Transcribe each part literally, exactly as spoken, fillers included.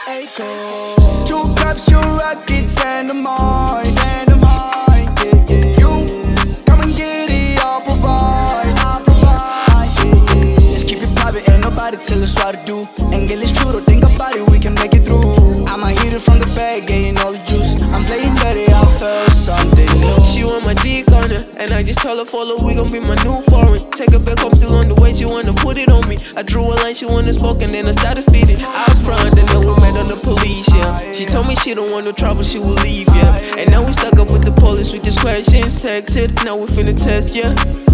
Akon. Two cups, your rockets, and the mine. Send them high, yeah, yeah. You come and get it, I'll provide, I'll provide, yeah, yeah. Let's keep it private, ain't nobody tell us what to do. And get this true, think about it, we can make it through. I'ma hit it from the bag, getting all the juice. I'm playing dirty, I felt something new. She want my dick on her, and I just told her follow, we gon' be my new foreign. Take her back home, still on the way, she wanna put it on me. I drew a line, she wanna smoke, and then I started speeding out front, and then we met on the police, yeah. She told me she don't want no trouble, she will leave, yeah. And now we stuck up with the police, we just questions, texted, now we finna test, yeah.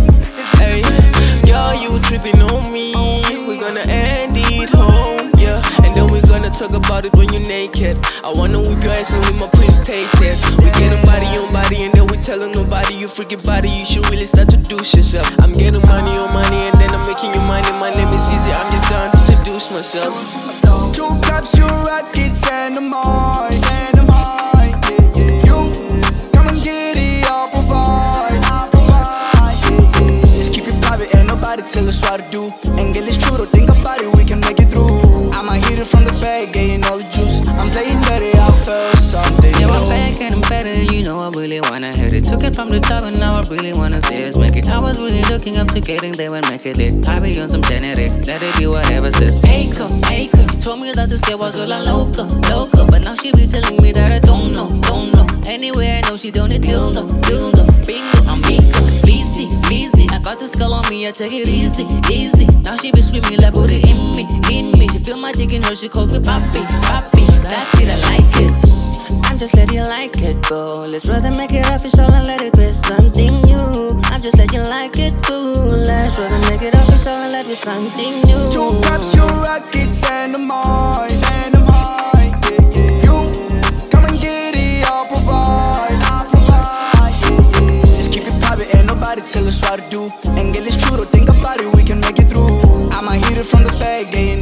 Hey, girl, you tripping on me, we gonna end it home, yeah. And then we gonna talk about it when you're naked. I wanna whip your ass and leave my prince tated. We get a body on body, and then we tellin' nobody you freaking body, you should really start to do yourself. I'm getting money on money, and then I'm making you money. My name is Vizzy, I'm just down to introduce myself. Two cups, your rockets, and the mine. Send them high, yeah, yeah. You come and get it, I'll provide, I'll provide, yeah, yeah. Let's keep it private, ain't nobody tell us what to do. And get this true, think about it, we can make it through. I'ma hit it from the bag, getting all the juice. I'm playing dirty, I felt something new. Yeah, I'm back and I'm better, you know I really wanna hit it. Took it from the top and now I really wanna see us make it. I was really looking up to getting there when make it lit. I be on some genetic, let it be whatever says. Akon, Akon, she told me that this girl was all I loca, loca. But now she be telling me that I don't know, don't know. Anyway, I know she don't need dildo, dildo. Bingo, I'm bingo, busy, busy. I got this girl on me, I take it easy, easy. Now she be screaming like put it in me, in me. She feel my dick in her, she calls me papi, papi. That's it, I like it. I'm just letting you like it, bro. Let's rather make it official and let it be something new. I'm just letting you like it, cool. Let's rather make it official and let it be something new. Two cups, your rockets, and the mine. Send them high, yeah, yeah. You come and get it, I'll provide, I'll provide, yeah, yeah. Let's keep it private, ain't nobody tell us what to do. And get this true, think about it, we can make it through. I'ma hit it from the bag, yeah.